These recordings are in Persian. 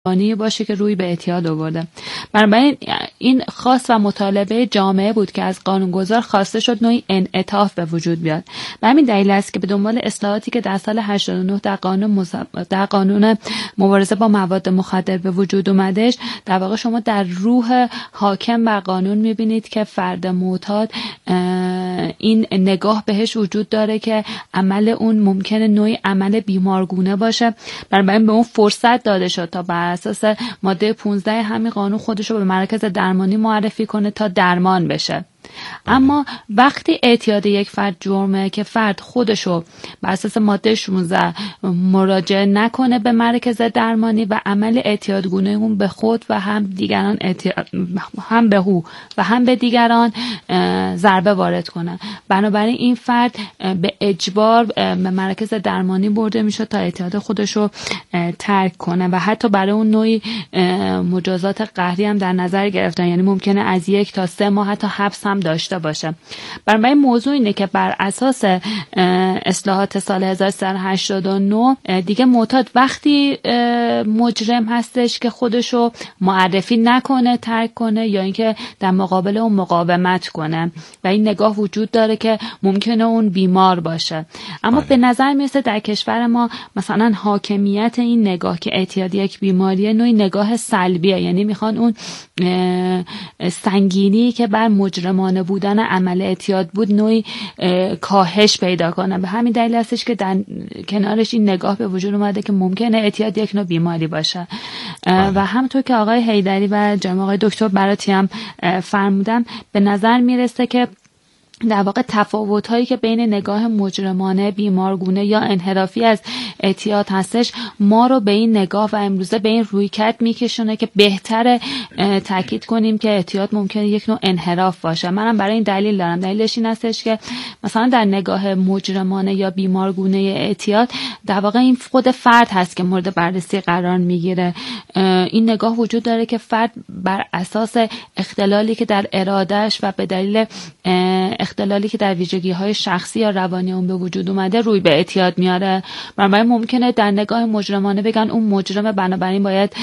باشه که روی به اعتیاد آورده. بنابراین این خواست و مطالبه جامعه بود که از قانونگذار خواسته شد نوعی انعطاف به وجود بیاد. و همین دلیل است که به دنبال اصلاحاتی که در سال 89 در قانون مبارزه با مواد مخدر به وجود اومدش، در واقع شما در روح حاکم بر قانون میبینید که فرد معتاد این نگاه بهش وجود داره که عمل اون ممکنه نوعی عمل بیمارگونه باشه. بنابراین به اون فرصت داده شد تا بر اساس ماده 15 همین قانون خودش رو به مراکز درمانی معرفی کنه تا درمان بشه. اما وقتی اعتیاد یک فرد جرمه که فرد خودشو بر اساس ماده 16 مراجعه نکنه به مرکز درمانی و عمل اعتیادگونه اون به خود و هم دیگران هم به او و هم به دیگران ضربه وارد کنه، بنابراین این فرد به اجبار به مرکز درمانی برده میشه تا اعتیاد خودشو ترک کنه و حتی برای اون نوعی مجازات قهری هم در نظر گرفتن، یعنی ممکنه از 1 تا 3 ماه حتی حبس هم داشته باشه. برای موضوع اینه که بر اساس اصلاحات سال 1389 دیگه معتاد وقتی مجرم هستش که خودشو معرفی نکنه، ترک کنه یا اینکه در مقابل اون مقاومت کنه و این نگاه وجود داره که ممکنه اون بیمار باشه. اما به نظر میرسه در کشور ما مثلا حاکمیت این نگاه که اعتیاد یک بیماریه نوعی نگاه سلبیه، یعنی میخوان اون سنگینی که بر مجرمانه بودن عمل اعتیاد بود نوعی کاهش پیدا کنه. به همین دلیل هستش که در کنارش این نگاه به وجود اومده که ممکنه اعتیاد یک نوع بیماری باشه و همونطور که آقای حیدری و جناب آقای دکتر براتی هم فرمودن، به نظر میرسه که در واقع تفاوت‌هایی که بین نگاه مجرمانه، بیمارگونه یا انحرافی از اعتیاد هستش ما رو به این نگاه و امروزه به این رویکرد میکشونه که بهتره تاکید کنیم که اعتیاد ممکنه یک نوع انحراف باشه. منم برای این دلیل دارم. دلیلش این هستش که مثلا در نگاه مجرمانه یا بیمارگونه اعتیاد در واقع این خود فرد هست که مورد بررسی قرار میگیره. این نگاه وجود داره که فرد بر اساس اختلالی که در ارادهش و به دلیل اختلالی که در ویژگی‌های شخصی یا روانی اون به وجود اومده روی به اعتیاد میاره. بنابراین ممکنه در نگاه مجرمانه بگن اون مجرمه، بنابراین باید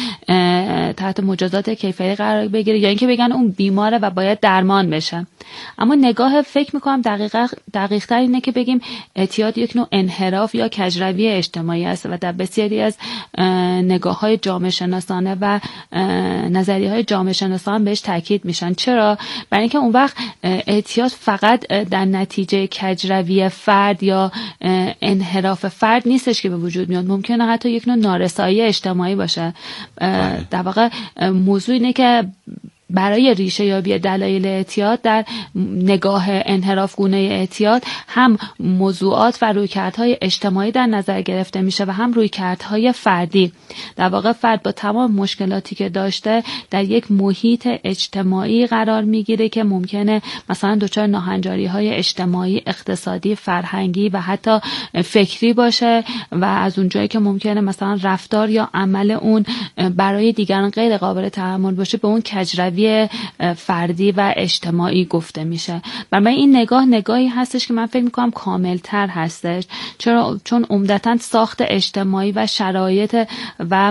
تحت مجازات کیفری قرار بگیره، یا اینکه بگن اون بیماره و باید درمان بشه. اما نگاه فکر میکنم دقیق‌تر اینه که بگیم اعتیاد یک نوع انحراف یا کجروی اجتماعی است و در بسیاری از نگاه‌های جامعه شناسانه و نظریه‌های جامعه شناسان بهش تاکید میشن. چرا؟ برای اینکه اون وقت اعتیاد فقط در نتیجه کجروی فرد یا انحراف فرد نیستش که به وجود میاد، ممکنه حتی یک نوع نارسایی اجتماعی باشه. در واقع موضوع اینه که برای ریشه یابی دلایل اعتیاد در نگاه انحراف گونه اعتیاد هم موضوعات و رویکردهای اجتماعی در نظر گرفته میشه و هم رویکردهای فردی. در واقع فرد با تمام مشکلاتی که داشته در یک محیط اجتماعی قرار میگیره که ممکنه مثلا دچار ناهنجاری‌های اجتماعی، اقتصادی، فرهنگی و حتی فکری باشه و از اونجایی که ممکنه مثلا رفتار یا عمل اون برای دیگران غیر قابل تحمل باشه به اون کجروی فردی و اجتماعی گفته میشه. برای این نگاهی هستش که من فکر میکنم کاملتر هستش، چون عمدتاً ساخت اجتماعی و شرایط و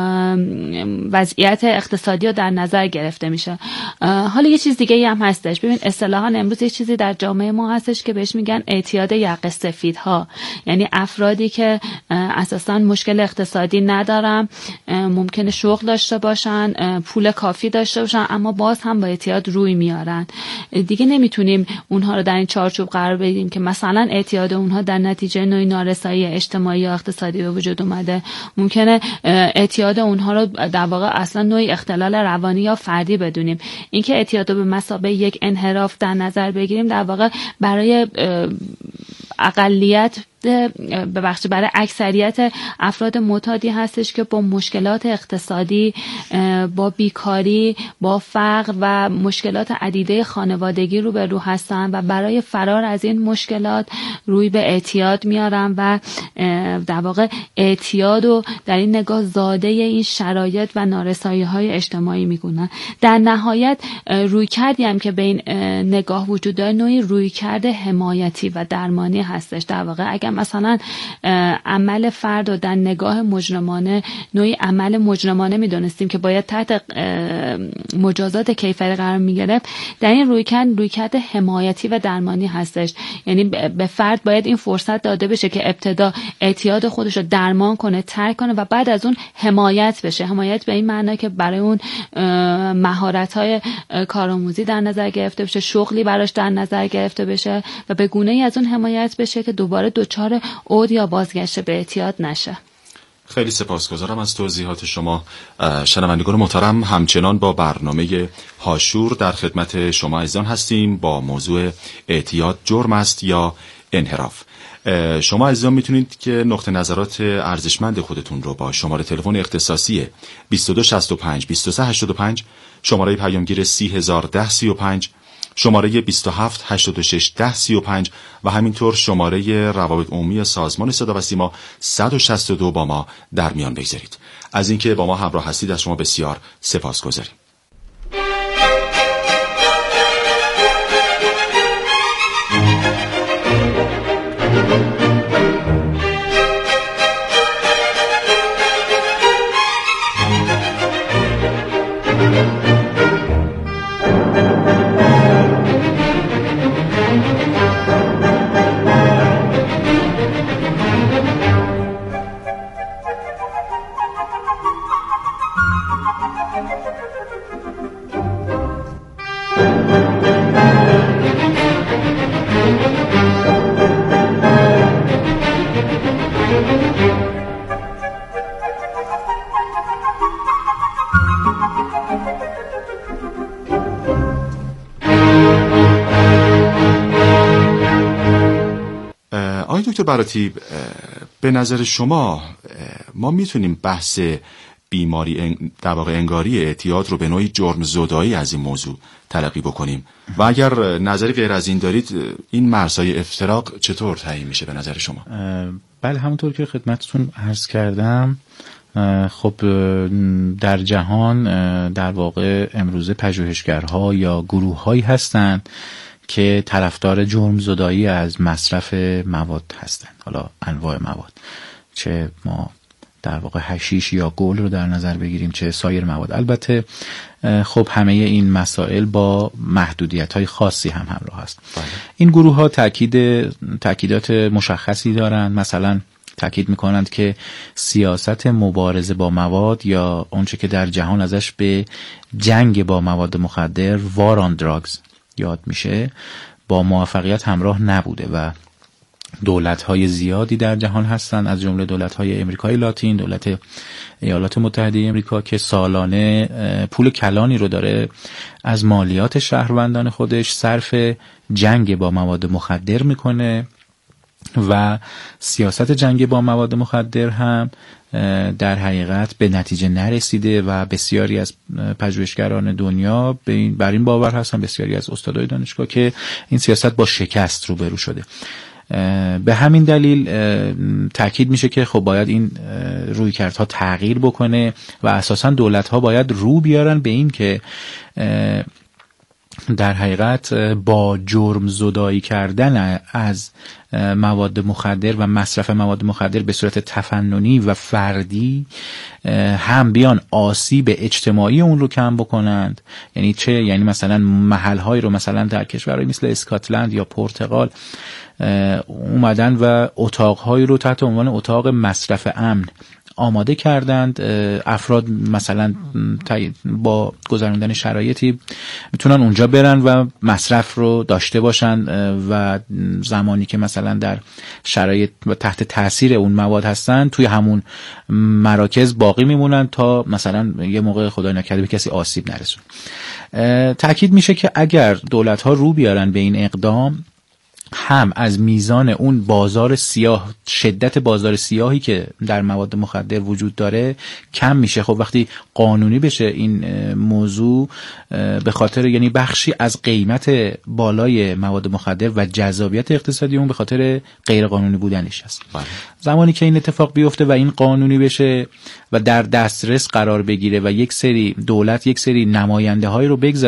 وضعیت اقتصادی رو در نظر گرفته میشه. حالا یه چیز دیگه هم هستش. ببین اصطلاحاً امروز یه چیزی در جامعه ما هستش که بهش میگن اعتیاد یقه سفیدها، یعنی افرادی که اساساً مشکل اقتصادی ندارن، ممکنه شغل داشته باشن، پول کافی داشته باشن، اما باز هم با اعتیاد روی میارن. دیگه نمیتونیم اونها رو در این چارچوب قرار بدیم که مثلا اعتیاد اونها در نتیجه نوعی نارسایی اجتماعی یا اقتصادی به وجود اومده. ممکنه اعتیاد اونها رو در واقع اصلا نوعی اختلال روانی یا فردی بدونیم. اینکه اعتیاد رو به مثابه یک انحراف در نظر بگیریم در واقع برای اقلیت برای اکثریت افراد معتادی هستش که با مشکلات اقتصادی، با بیکاری، با فقر و مشکلات عدیده خانوادگی روبرو هستن و برای فرار از این مشکلات روی به اعتیاد میارن و در واقع اعتیاد رو در این نگاه زاده این شرایط و نارسایی‌های اجتماعی میگونن. در نهایت رویکردی هم که به این نگاه وجود داره نوعی رویکرد حمایتی و درمانی هستش. در واقع اگر مثلا عمل فرد رو در نگاه مجرمانه نوعی عمل مجرمانه میدونستیم که باید تحت مجازات کیفری قرار میگرفت، در این رویکرد حمایتی و درمانی هستش. یعنی به فرد باید این فرصت داده بشه که ابتدا اعتیاد خودش رو درمان کنه، ترک کنه و بعد از اون حمایت بشه. حمایت به این معنی که برای اون مهارت‌های کارآموزی در نظر گرفته بشه، شغلی براش در نظر گرفته بشه و به گونه‌ای از اون حمایت بشه که دوباره دچار عود یا بازگشت به اعتیاد نشه. خیلی سپاسگزارم از توضیحات شما. شنوندگان محترم، همچنان با برنامه هاشور در خدمت شما عزیزان هستیم با موضوع اعتیاد جرم است یا انحراف. شما عزیزان میتونید که نقطه نظرات ارزشمند خودتون رو با شماره تلفن اختصاصی 2265 2385، شماره پیامگیر 30105، شماره 2786 1035 و همینطور شماره روابط عمومی سازمان صدا و سیما 162 با ما در میان بگذارید. از اینکه با ما همراه هستید از شما بسیار سپاسگزاریم. دکتر براتی، به نظر شما ما میتونیم بحث بیماری در واقع انگاری اعتیاد رو به نوعی جرم زدایی از این موضوع تلقی بکنیم و اگر نظری غیر از این دارید این مرزهای افتراق چطور تعیین میشه به نظر شما؟ بله، همونطور که خدمتتون عرض کردم، خب در جهان در واقع امروزه پژوهشگرها یا گروه‌هایی هستند که طرفدار جرم زدایی از مصرف مواد هستند. حالا انواع مواد، چه ما در واقع حشیش یا گل رو در نظر بگیریم چه سایر مواد. البته خب همه این مسائل با محدودیت‌های خاصی هم همراه است. این گروه‌ها تأکیدات مشخصی دارند. مثلا تأکید می‌کنند که سیاست مبارزه با مواد یا اونچه که در جهان ازش به جنگ با مواد مخدر War on Drugs یاد میشه با موفقیت همراه نبوده و دولت‌های زیادی در جهان هستند، از جمله دولت‌های امریکای لاتین، دولت ایالات متحده امریکا که سالانه پول کلانی رو داره از مالیات شهروندان خودش صرف جنگ با مواد مخدر میکنه و سیاست جنگ با مواد مخدر هم در حقیقت به نتیجه نرسیده و بسیاری از پژوهشگران دنیا بر این باور هستن، بسیاری از استادای دانشگاه، که این سیاست با شکست روبرو شده. به همین دلیل تأکید میشه که خب باید این رویکردها تغییر بکنه و اساساً دولت‌ها باید رو بیارن به این که در حقیقت با جرم زدایی کردن از مواد مخدر و مصرف مواد مخدر به صورت تفننی و فردی هم بیان آسیب اجتماعی اون رو کم بکنند. یعنی چه؟ یعنی مثلا محل‌هایی رو مثلا در کشورهای مثل اسکاتلند یا پرتغال اومدن و اتاق‌هایی رو تحت عنوان اتاق مصرف امن آماده کردند. افراد مثلا با گذراندن شرایطی میتونن اونجا برن و مصرف رو داشته باشن و زمانی که مثلا در شرایط و تحت تاثیر اون مواد هستن توی همون مراکز باقی میمونن تا مثلا یه موقع خدای نکرده به کسی آسیب نرسون. تأکید میشه که اگر دولت‌ها رو بیارن به این اقدام، هم از میزان اون بازار سیاه، شدت بازار سیاهی که در مواد مخدر وجود داره کم میشه. خب وقتی قانونی بشه این موضوع، به خاطر یعنی بخشی از قیمت بالای مواد مخدر و جذابیت اقتصادی اون به خاطر غیر قانونی بودنش است. زمانی که این اتفاق بیفته و این قانونی بشه و در دسترس قرار بگیره و یک سری دولت یک سری نماینده هایی رو بگذاره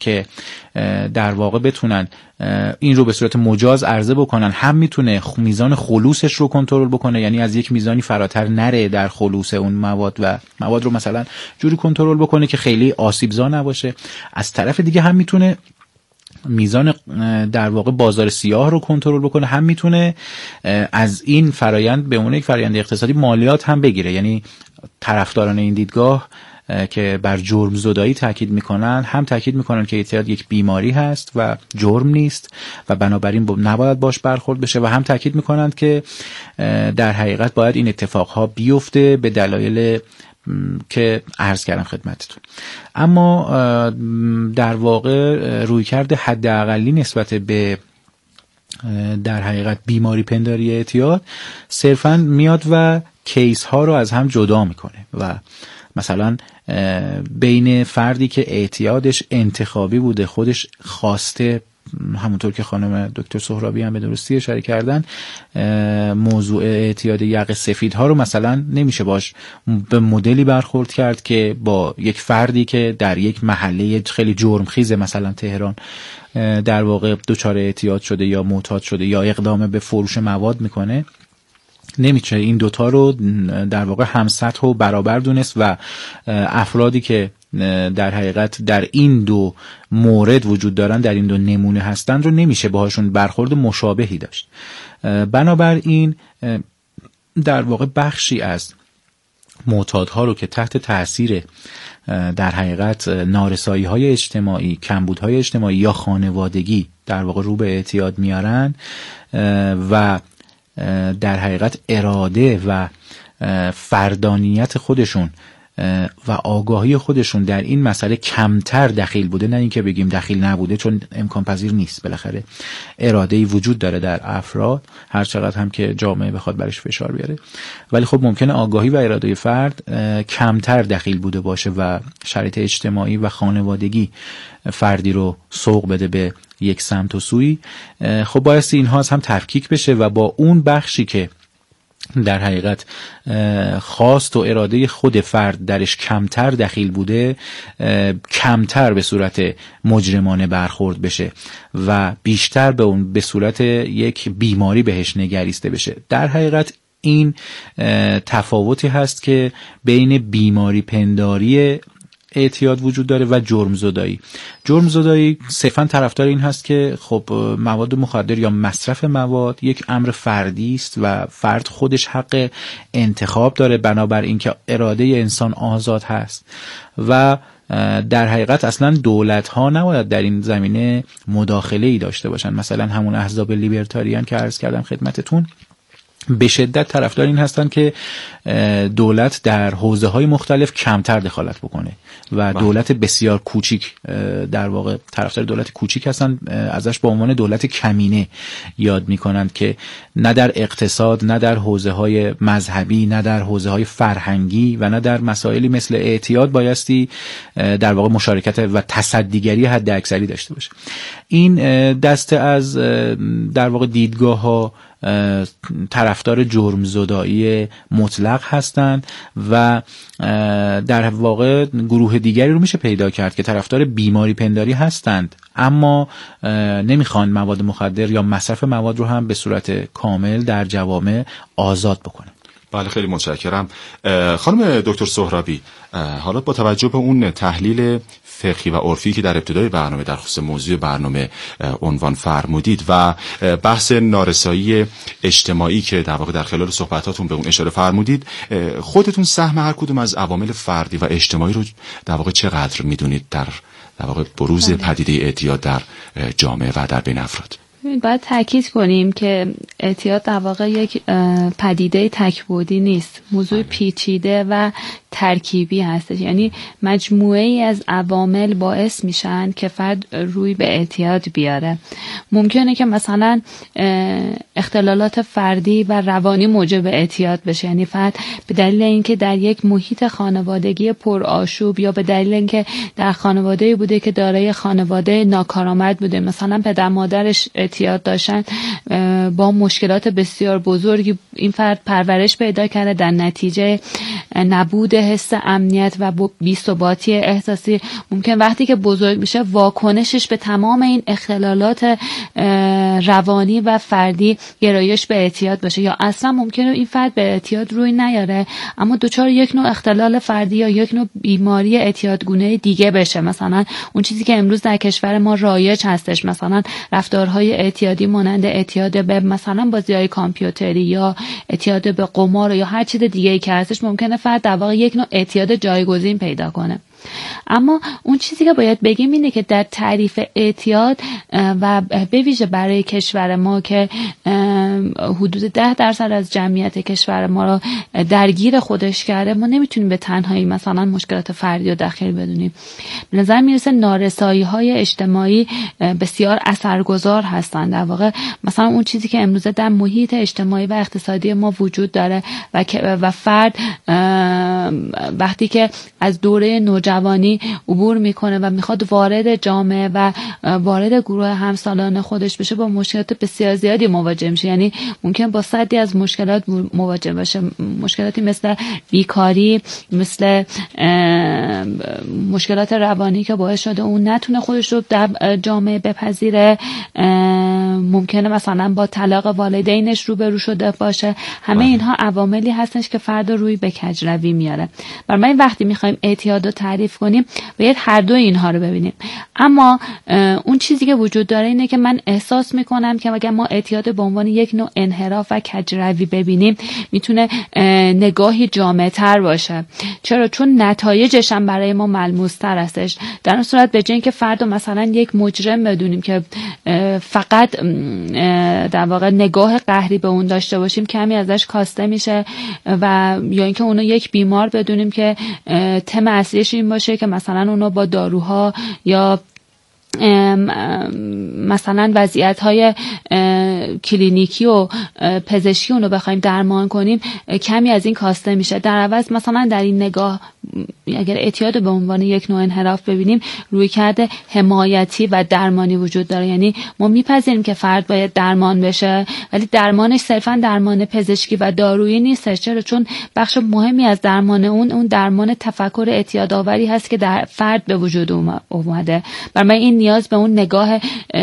که در واقع بتونن این رو به صورت مجاز عرضه بکنن، هم میتونه میزان خلوصش رو کنترل بکنه، یعنی از یک میزانی فراتر نره در خلوص اون مواد و مواد رو مثلا جوری کنترل بکنه که خیلی آسیبزا نباشه. از طرف دیگه هم میتونه میزان در واقع بازار سیاه رو کنترل بکنه، هم میتونه از این فرایند به عنوان یک فرایند اقتصادی مالیات هم بگیره. یعنی طرفداران این دیدگاه که بر جرم زدایی تاکید میکنن، هم تاکید میکنن که اعتیاد یک بیماری هست و جرم نیست و بنابراین نباید باش برخورد بشه، و هم تاکید میکنن که در حقیقت باید این اتفاقها بیفته به دلایل که عرض کردم خدمتتون. اما در واقع رویکرد حداقلی نسبت به در حقیقت بیماری پنداری اعتیاد صرفاً میاد و کیس ها رو از هم جدا میکنه و مثلا بین فردی که اعتیادش انتخابی بوده، خودش خواسته، همونطور که خانم دکتر سهرابی هم به درستی اشاره کردن، موضوع اعتیاد یقه سفیدها رو مثلا نمیشه باش به مدلی برخورد کرد که با یک فردی که در یک محله خیلی جرمخیز مثلا تهران در واقع دچار اعتیاد شده یا معتاد شده یا اقدام به فروش مواد میکنه، نمیشه این دوتا رو در واقع همسطح و برابر دونست و افرادی که در حقیقت در این دو مورد وجود دارن، در این دو نمونه هستن رو نمیشه باهاشون برخورد مشابهی داشت. بنابراین در واقع بخشی از معتادها رو که تحت تأثیر در حقیقت نارسایی‌های اجتماعی، کمبودهای اجتماعی یا خانوادگی در واقع رو به اعتیاد میارن و در حقیقت اراده و فردانیت خودشون و آگاهی خودشون در این مسئله کمتر دخیل بوده، نه اینکه بگیم دخیل نبوده چون امکان پذیر نیست، بالاخره اراده‌ای وجود داره در افراد هر چقدر هم که جامعه بخواد برش فشار بیاره، ولی خب ممکنه آگاهی و اراده فرد کمتر دخیل بوده باشه و شرایط اجتماعی و خانوادگی فردی رو سوق بده به یک سمت و سوی. خب بایستی اینها از هم تفکیک بشه و با اون بخشی که در حقیقت خواست و اراده خود فرد درش کمتر دخیل بوده کمتر به صورت مجرمانه برخورد بشه و بیشتر به اون به صورت یک بیماری بهش نگریسته بشه. در حقیقت این تفاوتی هست که بین بیماری پنداری اعتیاد وجود داره و جرم زدایی. جرم زدایی صرفاً طرفدار این هست که خب مواد مخدر یا مصرف مواد یک امر فردی است و فرد خودش حق انتخاب داره، بنابر اینکه اراده انسان آزاد هست و در حقیقت اصلا دولت ها نباید در این زمینه مداخله ای داشته باشن. مثلا همون احزاب لیبرتاریان که عرض کردم خدمتتون به شدت طرفدار این هستن که دولت در حوزه‌های مختلف کمتر دخالت بکنه و دولت بسیار کوچیک، در واقع طرفدار دولت کوچیک هستن، ازش به عنوان دولت کمینه یاد میکنند که نه در اقتصاد، نه در حوزه‌های مذهبی، نه در حوزه‌های فرهنگی و نه در مسائلی مثل اعتیاد بایستی در واقع مشارکت و تصدیگری حد اکثری داشته باشه. این دسته از در واقع دیدگاه‌ها طرفدار جرم زدایی مطلق هستند و در واقع گروه دیگری رو میشه پیدا کرد که طرفدار بیماری پنداری هستند اما نمیخوان مواد مخدر یا مصرف مواد رو هم به صورت کامل در جوامع آزاد بکنه. بله خیلی متشکرم. خانم دکتر سهرابی، حالا با توجه به اون تحلیل فقهی و عرفی که در ابتدای برنامه در خصوص موضوع برنامه عنوان فرمودید و بحث نارسایی اجتماعی که در واقع در خلال صحبتاتون به اون اشاره فرمودید، خودتون سهم هر کدوم از عوامل فردی و اجتماعی رو در واقع چقدر میدونید در واقع بروز پدیده اعتیاد در جامعه و در بین افراد؟ باید تاکید کنیم که اعتیاد در واقع یک پدیده تک‌بعدی نیست، موضوع پیچیده و ترکیبی هستش، یعنی مجموعه ای از عوامل باعث میشن که فرد روی به اعتیاد بیاره. ممکنه که مثلا اختلالات فردی و روانی موجب اعتیاد بشه، یعنی فرد به دلیل اینکه در یک محیط خانوادگی پرآشوب یا به دلیل اینکه در خانواده‌ای بوده که دارای خانواده ناکارآمد بوده، مثلا پدر مادرش اعتیاد داشتن با مشکلات بسیار بزرگی این فرد پرورش پیدا کرده، در نتیجه نبود حس امنیت و بی‌ثباتی احساسی ممکن وقتی که بزرگ میشه واکنشش به تمام این اختلالات روانی و فردی گرایش به اعتیاد باشه، یا اصلا ممکنه این فرد به اعتیاد روی نیاره اما دچار یک نوع اختلال فردی یا یک نوع بیماری اعتیادگونه دیگه بشه. مثلا اون چیزی که امروز در کشور ما رایج هستش، مثلا رفتارهای اعتیادی مانند اعتیاد به مثلا بازی‌های کامپیوتری یا اعتیاد به قمار یا هر چیز دیگه‌ای که هستش، ممکنه فرد در واقع یک نوع اعتیاد جایگزین پیدا کنه. اما اون چیزی که باید بگیم اینه که در تعریف اعتیاد و به ویژه برای کشور ما که حدود 10% از جمعیت کشور ما رو درگیر خودش کرده، ما نمیتونیم به تنهایی مثلا مشکلات فردی رو داخل بدونیم. به نظر میرسه نارسایی‌های اجتماعی بسیار اثرگذار هستن. در واقع مثلا اون چیزی که امروزه در محیط اجتماعی و اقتصادی ما وجود داره و فرد وقتی که از دوره نوجوانی عبور میکنه و میخواد وارد جامعه و وارد گروه همسالان خودش بشه، با مشکلات بسیار زیادی مواجه میشه. یعنی ممکن با صدی از مشکلات مواجه بشه، مشکلاتی مثل بیکاری، مثل مشکلات روانی که باعث شده اون نتونه خودش رو در جامعه بپذیره، ممکنه مثلا با طلاق والدینش روبرو شده باشه. همه اینها عواملی هستش که فرد روی به کجروی میاره. برای وقتی میخوایم اعتیاد رو تعریف کنیم باید هر دو اینها رو ببینیم. اما اون چیزی که وجود داره اینه که من احساس میکنم که اگر ما اعتیاد به عنوان یک نوع انحراف و کجروی ببینیم میتونه نگاهی جامع‌تر باشه. چرا؟ چون نتایجش هم برای ما ملموس‌تر هستش. در اون صورت به جای اینکه فرد مثلا یک مجرم بدونیم که فقط در واقع نگاه قهری به اون داشته باشیم، کمی ازش کاسته میشه، و یا اینکه اونو یک بیمار بدونیم که تم اصلیش این باشه که مثلا اونو با داروها یا مثلا وضعیت‌های کلینیکی و پزشکی اونو بخوایم درمان کنیم، کمی از این کاسته میشه. در عوض مثلا در این نگاه اگر اعتیاد به عنوان یک نوع انحراف ببینیم، رویکرد حمایتی و درمانی وجود داره. یعنی ما میپذیریم که فرد باید درمان بشه، ولی درمانش صرفا درمان پزشکی و دارویی نیستش. چرا؟ چون بخش مهمی از درمان اون درمان تفکر اعتیادآوری هست که در فرد به وجود اومده. برای این نیاز به اون نگاه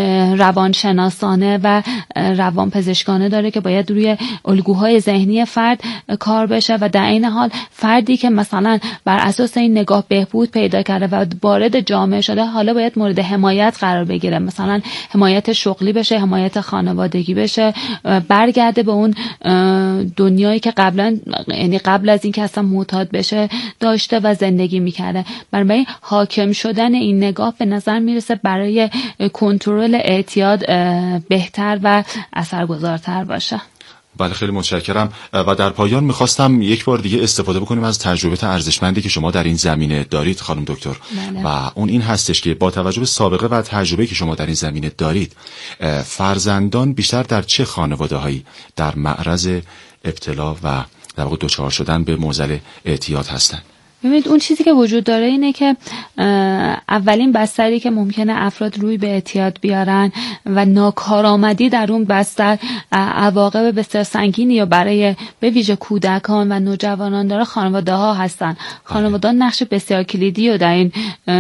روانشناسانه و روانپزشکانه داره که باید روی الگوهای ذهنی فرد کار بشه و در این حال فردی که مثلا بر اساس این نگاه بهبود پیدا کرده و وارد جامعه شده، حالا باید مورد حمایت قرار بگیره. مثلا حمایت شغلی بشه، حمایت خانوادگی بشه، برگرده به اون دنیایی که قبل از اینکه اصلا معتاد بشه داشته و زندگی میکرده. برای حاکم شدن این نگاه به نظر میرسه برای کنترل اعتیاد بهتر و اثرگذارتر باشه. بله، خیلی متشکرم. و در پایان میخواستم یک بار دیگه استفاده بکنیم از تجربه ارزشمندی که شما در این زمینه دارید خانم دکتر. بله. و اون این هستش که با توجه به سابقه و تجربه که شما در این زمینه دارید، فرزندان بیشتر در چه خانواده‌هایی در معرض ابتلا و در واقع دچار شدن به معضل اعتیاد هستند؟ ببینید اون چیزی که وجود داره اینه که اولین بستری که ممکنه افراد روی به اعتیاد بیارن و ناکارآمدی در اون بستر عواقب بسیار سنگینی یا برای به ویژه کودکان و نوجوانان داره خانواده ها هستن. خانواده نقش بسیار کلیدی رو در این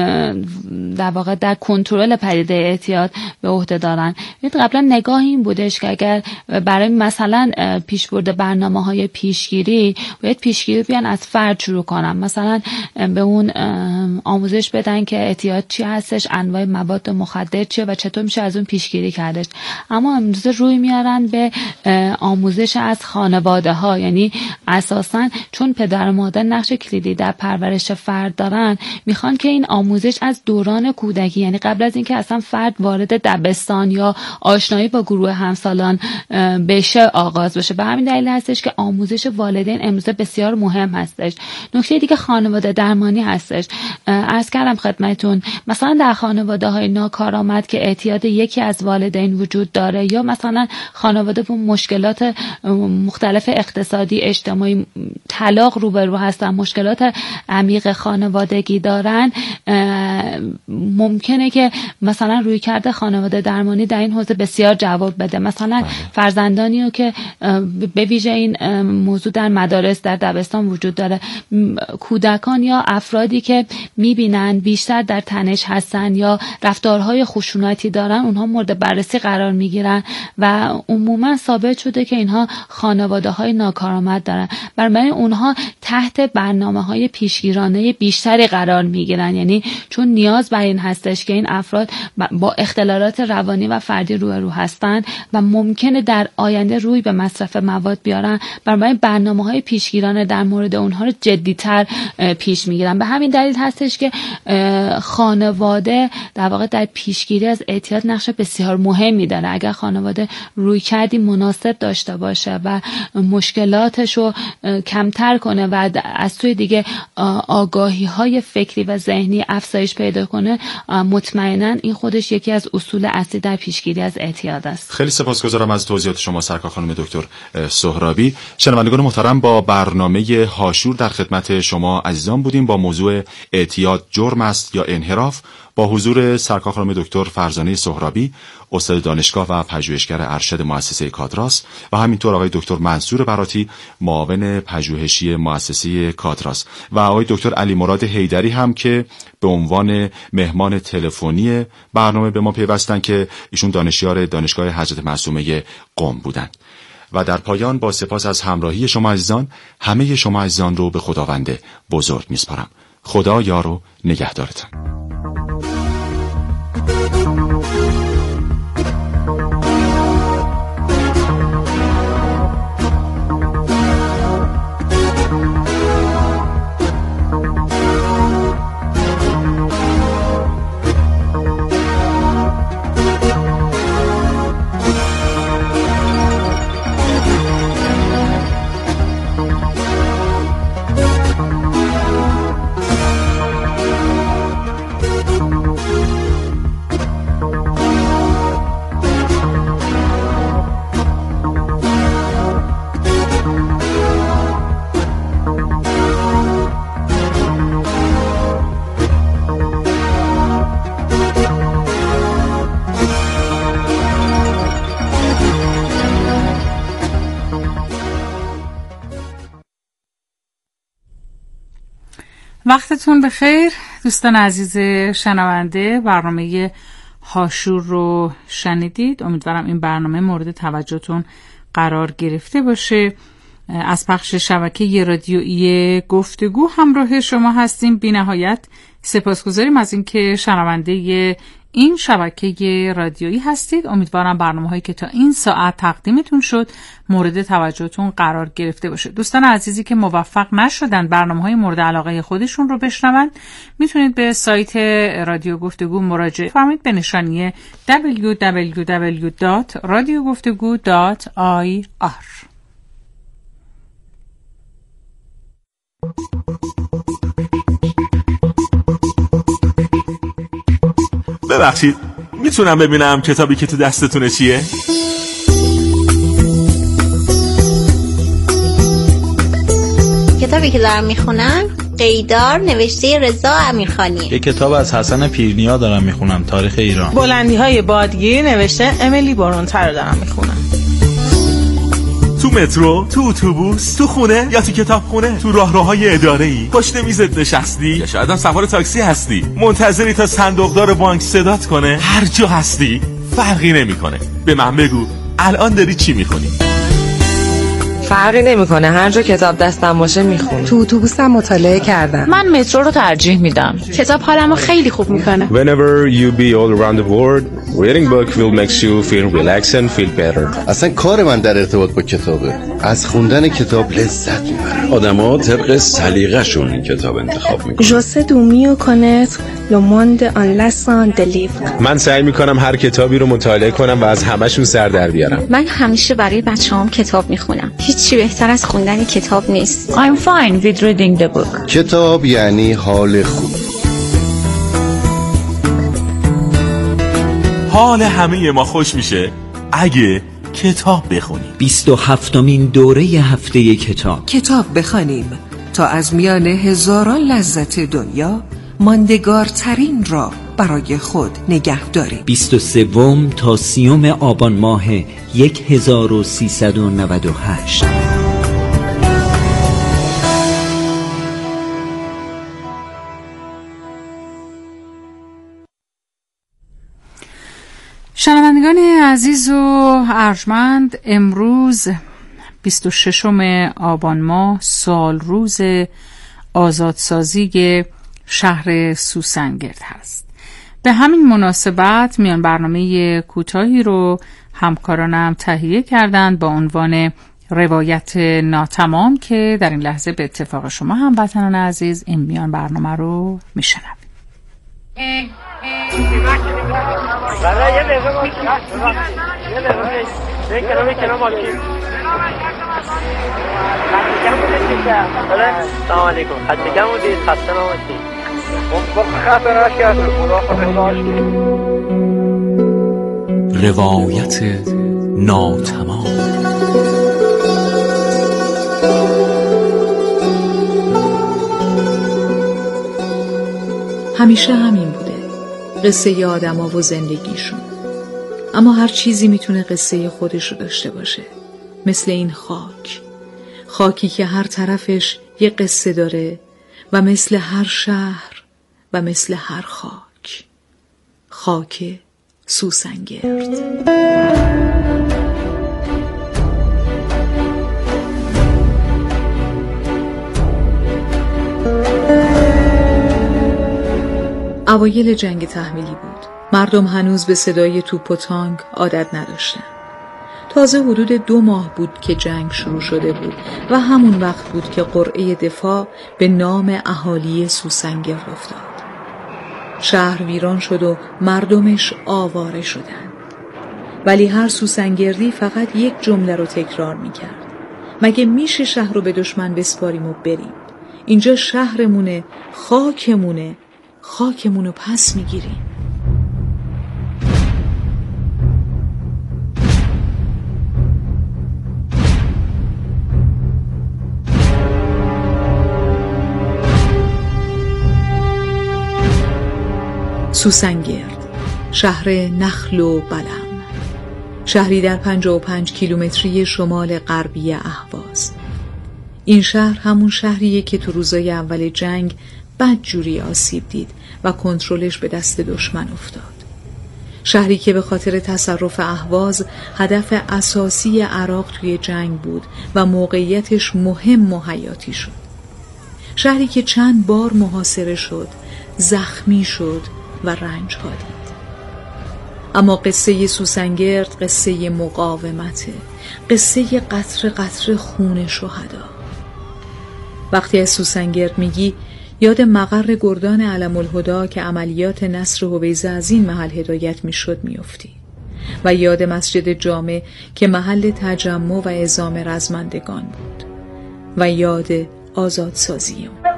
در واقع در کنترل پدیده اعتیاد به عهده دارن. قبلا نگاه این بودش که اگر برای مثلا پیشبرد برنامه‌های پیشگیری باید پیشگیری بیان از فرد شروع کنن، مثلا به اون آموزش بدن که اعتیاد چی هستش، انواع مواد مخدر چیه و چطور میشه از اون پیشگیری کردش. اما امروزه روی میارن به آموزش از خانواده ها. یعنی اساساً چون پدر و مادر نقش کلیدی در پرورش فرد دارن، میخوان که این آموزش از دوران کودکی، یعنی قبل از اینکه اصلا فرد وارد دبستان یا آشنایی با گروه همسالان بشه آغاز بشه. به همین دلیل هستش که آموزش والدین امروزه بسیار مهم هستش. نکته دیگه خانواده درمانی هستش. عرض کردم خدمتون مثلا در خانواده های ناکارآمد که اعتیاد یکی از والدین وجود داره یا مثلا خانواده با مشکلات مختلف اقتصادی، اجتماعی، طلاق روبرو هستن، مشکلات عمیق خانوادگی دارن، ممکنه که مثلا رویکرد خانواده درمانی در این حوزه بسیار جواب بده. مثلا فرزندانی رو که به ویژه این موضوع در مدارس، در دبستان وجود داره، کودکان یا افرادی که میبینن بیشتر در تنش هستن یا رفتارهای خشونتی دارن، اونها مورد بررسی قرار میگیرن و عموما ثابت شده که اینها خانواده های ناکارآمد دارن. برای اونها تحت برنامه‌های پیشگیرانه بیشتری قرار میگیرن، یعنی چون نیاز بر این هستش که این افراد با اختلالات روانی و فردی روبرو هستن و ممکنه در آینده روی به مصرف مواد بیارن، برای برنامه‌های پیشگیرانه در مورد اونها رو جدی‌تر پیش میگیرن. به همین دلیل هستش که خانواده در واقع در پیشگیری از اعتیاد نقش بسیار مهمی داره. اگر خانواده رویکردی مناسب داشته باشه و مشکلاتش رو کمتر کنه و از سوی دیگه آگاهی‌های فکری و ذهنی افزایش پیدا کنه، مطمئناً این خودش یکی از اصول اصلی در پیشگیری از اعتیاد است. خیلی سپاسگزارم از توضیحات شما سرکار خانم دکتر سهرابی. شنوندگان محترم، با برنامه هاشور در خدمت شما عزیزان بودیم با موضوع اعتیاد جرم است یا انحراف، با حضور سرکار خانم دکتر فرزانه سهرابی، استاد دانشگاه و پژوهشگر ارشد مؤسسه کادراس، و همینطور آقای دکتر منصور براتی، معاون پژوهشی مؤسسه کادراس، و آقای دکتر علی مراد حیدری هم که به عنوان مهمان تلفنی برنامه به ما پیوستن که ایشون دانشیار دانشگاه حضرت معصومه قم بودند. و در پایان با سپاس از همراهی شما عزیزان، همه شما عزیزان رو به خداوند بزرگ میسپارم. خدا یار و نگهدارتان. وقتتون بخیر دوستان عزیز شنونده. برنامه هاشور رو شنیدید. امیدوارم این برنامه مورد توجهتون قرار گرفته باشه. از پخش شبکه رادیویی گفتگو همراه شما هستیم. بی نهایت سپاسگزاریم از اینکه شنونده این شبکه رادیویی هستید. امیدوارم برنامه‌هایی که تا این ساعت تقدیمتون شد مورد توجهتون قرار گرفته باشه. دوستان عزیزی که موفق نشدن برنامه‌های مورد علاقه خودشون رو بشنون، میتونید به سایت رادیو گفتگو مراجعه فرمایید به نشانی www.radiogoftegu.ir. ببخشید میتونم ببینم کتابی که تو دستتونه چیه؟ کتابی که دارم میخونم قیدار نوشته رضا امیرخانیه. یک کتاب از حسن پیرنیا دارم میخونم، تاریخ ایران. بلندی‌های بادگیر نوشته امیلی برونتر رو دارم میخونم. تو مترو، تو اتوبوس، تو خونه یا تو کتابخونه، تو راهروهای اداره‌ای، پشت میزت نشستی یا شاید هم سوار تاکسی هستی، منتظری تا صندوقدار بانک صدات کنه، هر جا هستی فرقی نمیکنه. به من بگو الان داری چی میخونی؟ فرقی نمیکنه، هر جا کتاب دستم باشه میخونم. تو اتوبوسم مطالعه کردم. من مترو رو ترجیح میدم. کتاب حالمو خیلی خوب میکنه. Whenever you be all around the world, reading book will make you feel relaxed and feel better. اصلا کار من در ارتباط با کتابه. از خوندن کتاب لذت میبرم. آدما طبق سلیقه‌شون این کتاب انتخاب میکنن. Je sais dormir connaître Le Monde en laissant des livres. من سعی میکنم هر کتابی رو مطالعه کنم و از همشون سر در بیارم. من همیشه برای بچه‌هام کتاب میخونم. هیچی بهتر از خوندن کتاب نیست. I'm fine with reading the book. کتاب یعنی حال خوب. حال همه ما خوش میشه اگه کتاب بخونیم. 27مین دوره هفته کتاب بخوانیم تا از میان هزاران لذت دنیا ماندگارترین را برای خود نگه داریم. 23 تا 30 آبان ماه 1398. شنوندگان عزیز و ارجمند، امروز 26 آبان ماه سال روز آزادسازی شهر سوسنگرد هست. به همین مناسبت میان برنامه کوتاهی رو همکارانم تهیه کردند با عنوان روایت ناتمام که در این لحظه به اتفاق شما هموطنان عزیز این میان برنامه رو میشنوید. روایت ناتمام. همیشه همین بوده، قصه آدم‌ها و زندگیشون. اما هر چیزی میتونه قصه خودش رو داشته باشه، مثل این خاکی که هر طرفش یه قصه داره و مثل هر شهر و مثل هر خاک سوسنگرد. اوایل جنگ تحمیلی بود. مردم هنوز به صدای توپ و تانک عادت نداشتن. تازه حدود 2 ماه بود که جنگ شروع شده بود و همون وقت بود که قرعه دفاع به نام اهالی سوسنگرد افتاد. شهر ویران شد و مردمش آواره شدند. ولی هر سوسنگردی فقط یک جمله رو تکرار میکرد: مگه میشه شهر رو به دشمن بسپاریم و بریم؟ اینجا شهرمونه، خاکمونو پس میگیریم. سوسنگرد، شهر نخل و بلم، شهری در 55 کیلومتری شمال غربی اهواز. این شهر همون شهریه که تو روزای اول جنگ بدجوری آسیب دید و کنترلش به دست دشمن افتاد. شهری که به خاطر تصرف اهواز هدف اساسی عراق توی جنگ بود و موقعیتش مهم و حیاتی شد. شهری که چند بار محاصره شد، زخمی شد و رنج ها دید. اما قصه سوسنگرد قصه مقاومته، قصه قطره قطره خون شهدا. وقتی از سوسنگرد میگی یاد مقر گردان علم الهدی که عملیات نصر هویزه از این محل هدایت میشد میافتی و یاد مسجد جامع که محل تجمع و اعزام رزمندگان بود و یاد آزادسازی اون.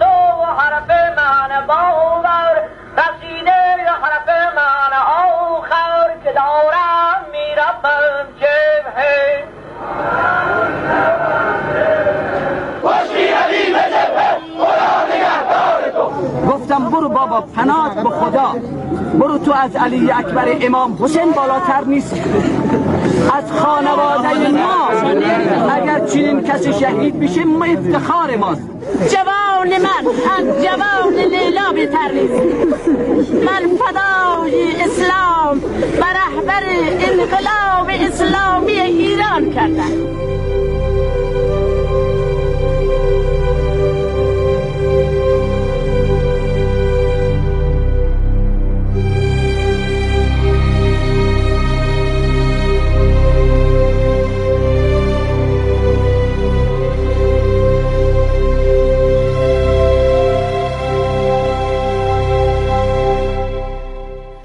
گفتم برو بابا، پناهت به خدا، برو تو از علی اکبر امام حسین بالاتر نیست. از خانواده ما اگر چنین کسی شهید بشه ما افتخار ماست. جوان من از جوان لیلا بهتر نیست. من فدای اسلام و رهبر انقلاب اسلامی ایران کردم.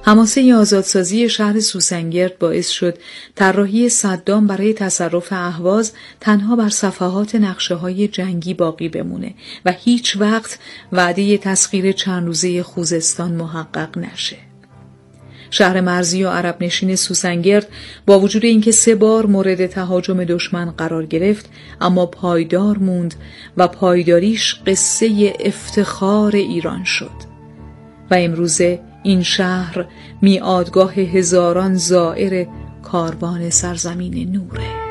حماسه آزادسازی شهر سوسنگرد باعث شد طراحی صدام برای تصرف اهواز تنها بر صفحات نقشه‌های جنگی باقی بمونه و هیچ وقت وعده تسخیر چند روزه خوزستان محقق نشه. شهر مرزی و عرب نشین سوسنگرد با وجود اینکه 3 بار مورد تهاجم دشمن قرار گرفت اما پایدار موند و پایداریش قصه افتخار ایران شد و امروزه این شهر میعادگاه هزاران زائر کاروان سرزمین نوره.